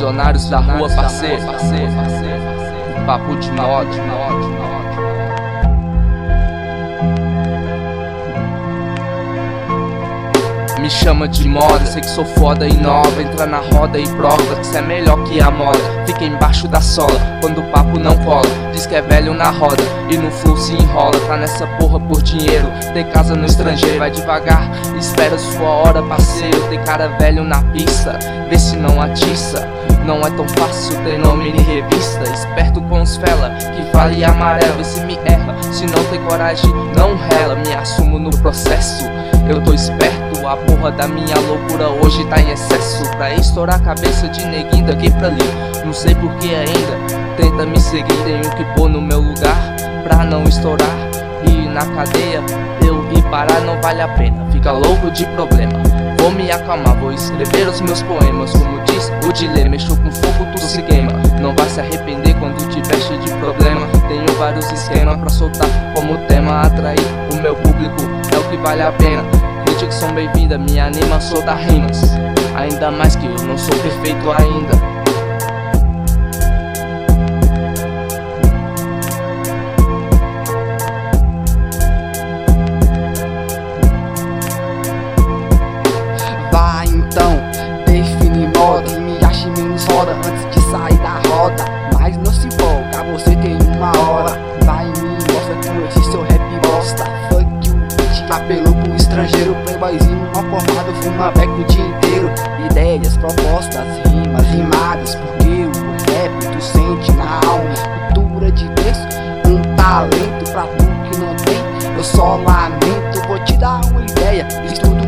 visionários da rua, parceiro. Papo de moda. Me chama de moda, sei que sou foda e nova. Entra na roda e prova que cê é melhor que a moda. Fica embaixo da sola, quando o papo não cola. Diz que é velho na roda e no flow se enrola. Tá nessa porra por dinheiro, tem casa no estrangeiro. Vai devagar, espera sua hora, parceiro. Tem cara velho na pista, vê se não atiça. Não é tão fácil ter nome em revista. Esperto com os fela, que vale amarelo. Vê se me erra, se não tem coragem, não rela. Me assumo no processo, eu tô esperto. A porra da minha loucura hoje tá em excesso. Pra estourar a cabeça de neguinho daqui pra ali. Não sei por que ainda tenta me seguir. Tenho que pôr no meu lugar pra não estourar. E na cadeia eu ir parar não vale a pena. Fica louco de problema. Vou me acalmar, vou escrever os meus poemas. Como diz o dilema, mexeu com fogo, tudo se queima. Não vai se arrepender quando tiver cheio de problema. Tenho vários esquemas pra soltar como tema. Atrair o meu público é o que vale a pena. Críticas são bem-vindas, me anima a soltar rimas. Ainda mais que eu não sou perfeito ainda. Vai então, define moda e me ache menos roda antes de sair da roda. Mas não se empolga, você tem uma hora. Vai e me mostra que esse seu rap bosta. Fuck you, bitch, apelou pro estrangeiro. Playboyzinho mal formado, fuma beck o dia inteiro. Ideias, propostas, rimas, rimadas. Porque o rap tu sente na alma. Cultura de berço, um talento pra tu que não tem. Eu só lamento, vou te dar uma ideia. Estudo